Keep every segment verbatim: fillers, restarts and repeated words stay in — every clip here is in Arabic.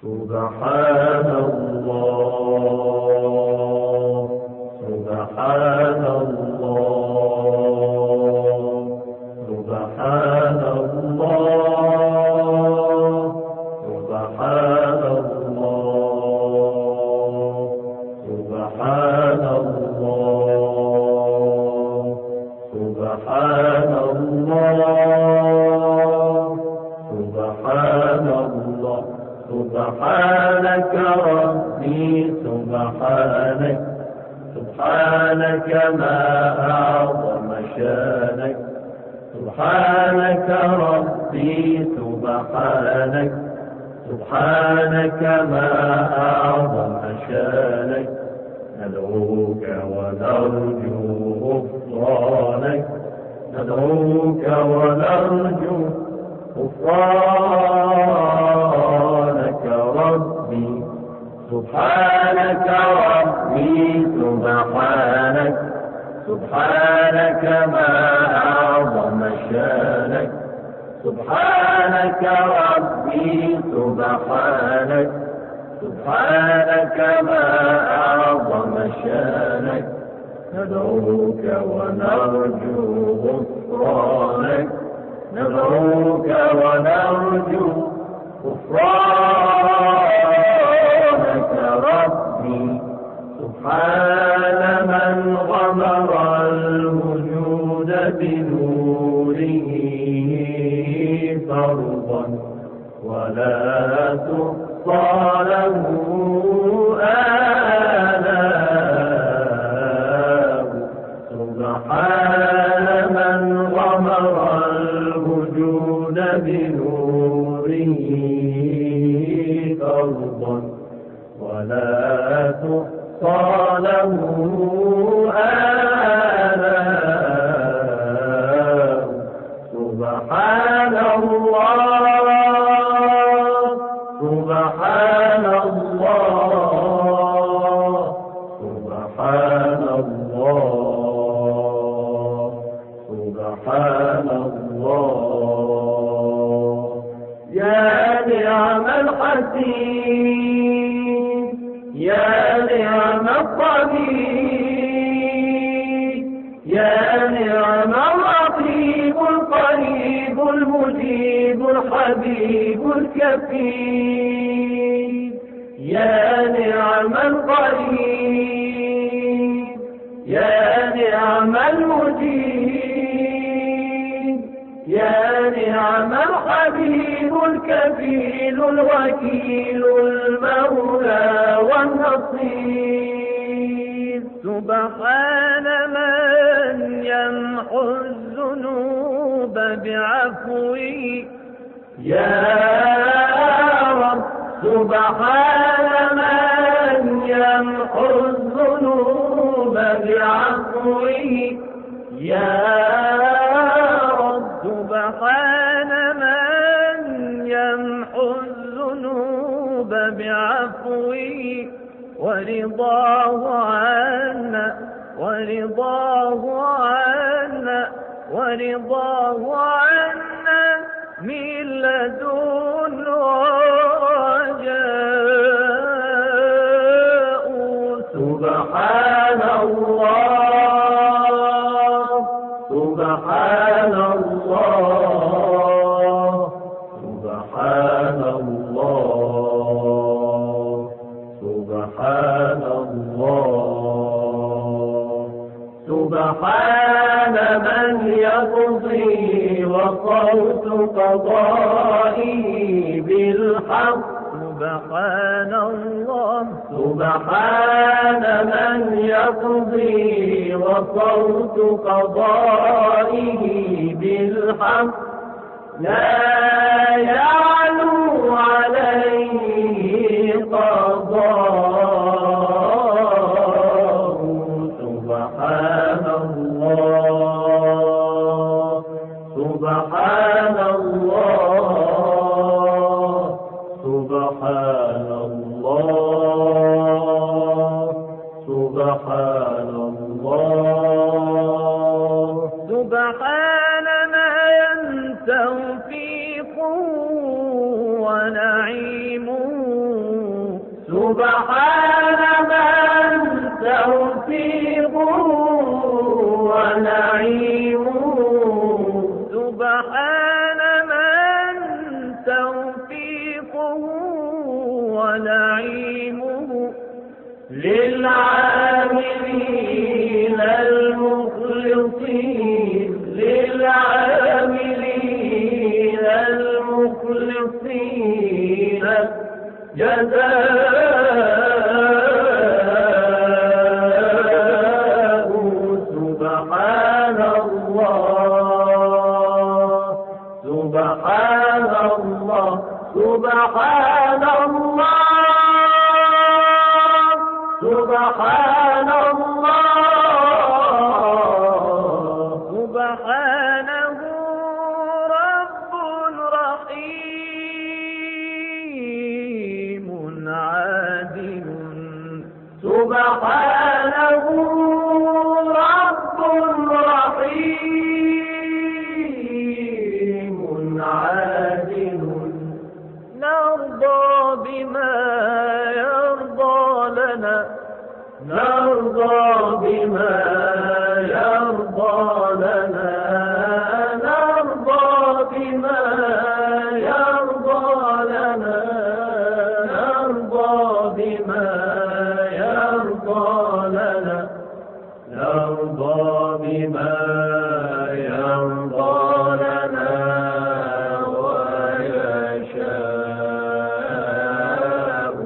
سبحان الله سبحان الله سبحان الله سبحان الله سبحان الله سبحان الله سبحان الله سبحانك ربي سبحانك سبحانك ما أعظم شانك سبحانك ربي سبحانك سبحانك ما أعظم شانك ندعوك ونرجو غفرانك ندعوك ونرجو غفرانك ربي سبحانك ربي سبحانك سبحانك ما أعظم شانك سبحانك ربي سبحانك سبحانك ما أعظم شانك ندعوك ونرجو غفرانك ندعوك ونرجو غفرانك ربي سبحان من غمر الوجود بنوره فرضا ولا تحصى له آلاء سبحان من غمر الوجود بنوره فرضا ولا تحصى له آلاء سبحان الله سبحان الله سبحان الله سبحان الله يا نعم الحسين يا نعم الطبيب يا نعم الرقيب القريب المجيب الحبيب الكفيل يا نعم القريب يا نعم المجيب يا نعم الحبيب الكفيل الوكيل المولى والنصير سبحان من يمحو الذنوب بعفوه يا رب سبحان من يمحو الذنوب بعفوه يا رب سبحان من يمحو الذنوب بعفوه ورضاه عنا ورضاه عنا ورضاه عنا من لدن رجاء سبحان الله سبحان الله سبحان الله سبحان الله سبحان من يقضي وصوت قضائه بالحق سبحان الله سبحان من يقضي وصوت قضائه بالحق لا يعلو عليه قضاء سبحان الله سبحان الله سبحان الله سبحان الله سبحان ما ينسى في قوة سبحان من توفيقه ونعيمه سبحان من توفيقه ونعيمه للعاملين المخلصين للعاملين المخلصين جزاء سبحان الله سبحان الله سبحان الله سبحان الله سبحانه رب رحيم عادل سبحانه رب رحيم عادل نرضى بما يرضى لنا نرضى بما يرضى لنا نرضى بما يرضى لنا نرضى بما يرضى لنا نرضى بما يرضى لنا ويشاء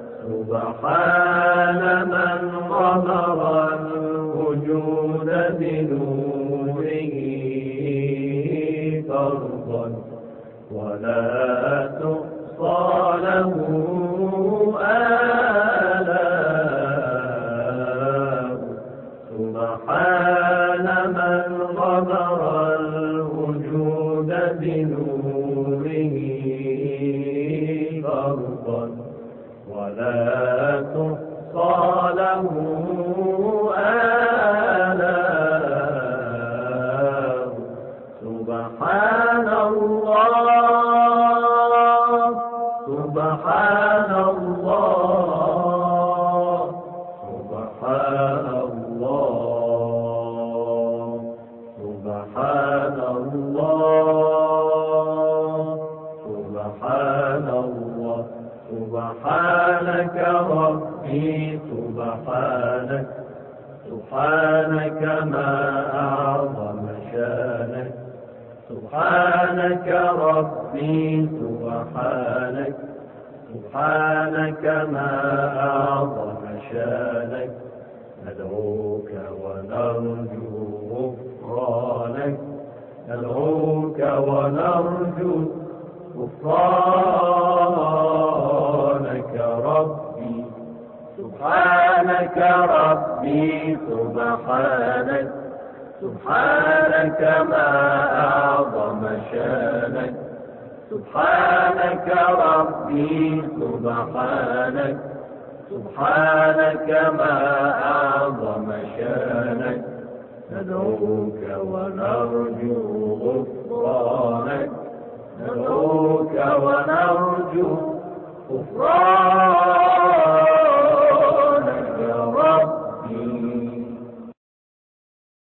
سبحان من غمر الوجود بنوره فرضا ولا تحصى له آلاء سبحان من غمر الوجود بنوره فرضا ولا تحصى له آلاء سبحان الله سبحان الله سبحان الله سبحان الله سبحان الله سبحانك ربي سبحانك سبحانك ما أعظم شانك سبحانك ربي سبحانك سبحانك ما أعظم شانك ندعوك ونرجو غفرانك ندعوك ونرجو غفرانك ربي سبحانك ربي سبحانك سبحانك ما أعظم شانك سبحانك ربي سبحانك سبحانك ما أعظم شانك ندعوك ونرجو غفرانك ندعوك ونرجو غفرانك